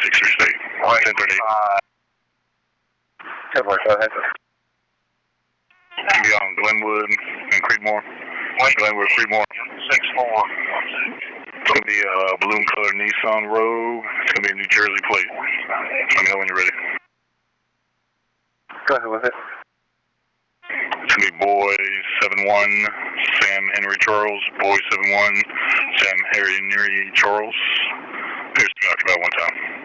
6 State. 1038. 10 go ahead. Be on Glenwood and Creedmoor. Glenwood, Creedmoor. 6-4. It's going to be a balloon colored Nissan Rogue. It's going to be a New Jersey plate. Let me know when you're ready. Go ahead with it. It's going to be Boy 71, Sam Henry Charles. Boy 71, Sam Henry Charles. Here's the about one time.